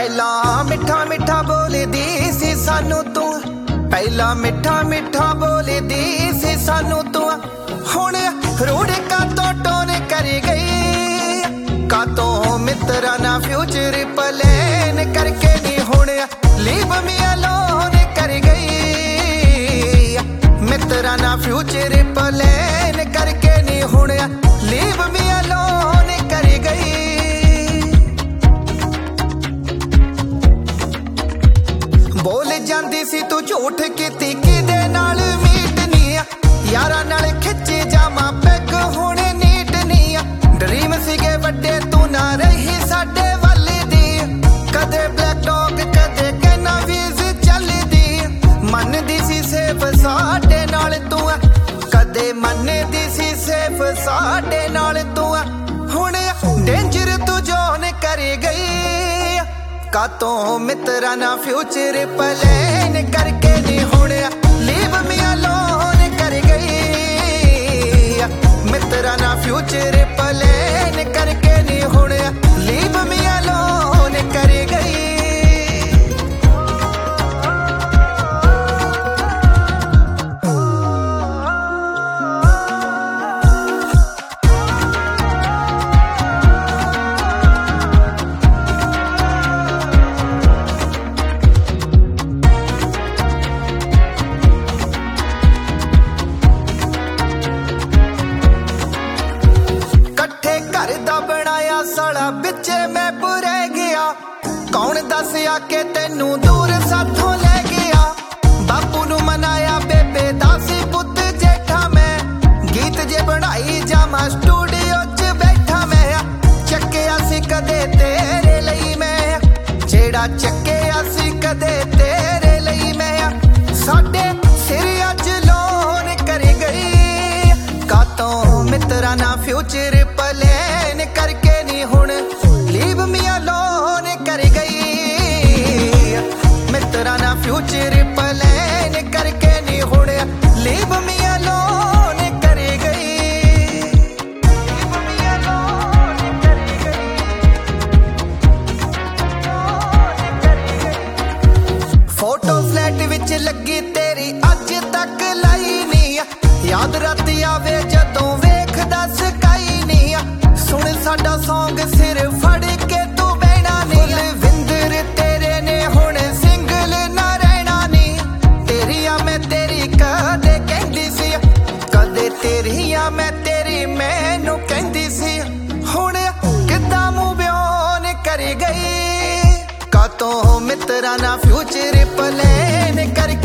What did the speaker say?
पहला मिठा मिठा बोलदी सी सानू तू, पहला मिठा मिठा बोलदी सी सानू तू। हुण रूढ़ का तो टोन कर गई, का तो मित्रा ना फ्यूचर प्लान करके नी हुण लीव मी अलोन कर गई। मित्रा ना फ्यूचर प्लान करके नी हुण लीव मी अलोन कर गई। बोल जांदी सी तू झूठ कीती किदे नाल मीट नी, यारा नाल खिच्चे जामा पैग हुण नीट नी। ड्रीम सीगे वड्डे तू ना रही साडे वल दी, कदे ब्लैक डॉग कदे कैना वीज चलदी। मनदी सी सेफ साडे नाल तू, कदे मनदी सी सेफ साडे नाल तू। हुण डेंजर तू जोन कर गई, का तो मित्रा ना फ्यूचर प्लान करके नी हुण लीव मी अलोन कर गई। मित्रा ना फ्यूचर प्लान करके नी हुण लीव मी अलोन कर गई। घर दा बनाया साला बिचे मैं बुरे गया, कौन दस आके तेनू दूर साथों ले गया। बापू नू मनाया बेबे दासी पुत जेठा मैं, गीत जे बनाई जामा स्टूडियो च बैठा मैं। चक्किया सी कदे तेरे लई मैं, जेड़ा चक्किया सी कदे तेरे लई मैं। साडे सिर अज लोन कर गई, का तो मित्रा ना फ्यूचर प्लान करके नी हुण लीव मी अलोन कर गई। मित्रा ना फ्यूचर प्लान करके नी हुण लीव मी अलोन कर गई। लीव मी अलोन कर गई। फोटो फ्लैट विच लगी तेरी अज तक लाई नी, याद रात आवे जदों वेखदा स्काई नी। सुन साडा सॉन्ग सिर फड़ के तू बहना नी, विंदर तेरे ने हुण सिंगल ना रहना नी। तेरिया मैं तेरी कदे कहंदी सी, कदे तेरिया मैं तेरी मैनू कहंदी सी। हुण किद्दां मूंह ब्योन कर गई, का तो मित्रा ना फ्यूचर प्लान कर